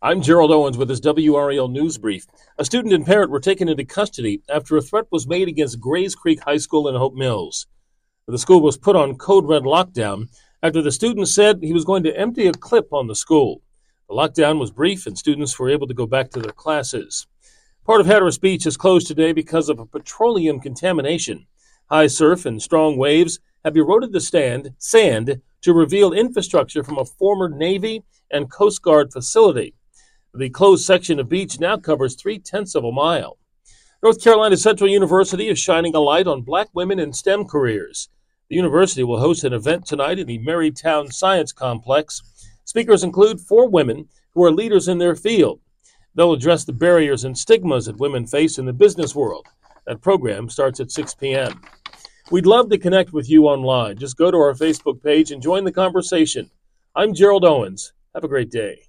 I'm Gerald Owens with this WRAL News Brief. A student and parent were taken into custody after a threat was made against Grays Creek High School in Hope Mills. The school was put on code red lockdown after the student said he was going to empty a clip on the school. The lockdown was brief and students were able to go back to their classes. Part of Hatteras Beach is closed today because of a petroleum contamination. High surf and strong waves have eroded the sand to reveal infrastructure from a former Navy and Coast Guard facility. The closed section of beach now covers 0.3 of a mile. North Carolina Central University is shining a light on black women in STEM careers. The university will host an event tonight in the Marytown Science Complex. Speakers include 4 women who are leaders in their field. They'll address the barriers and stigmas that women face in the business world. That program starts at 6 p.m. We'd love to connect with you online. Just go to our Facebook page and join the conversation. I'm Gerald Owens. Have a great day.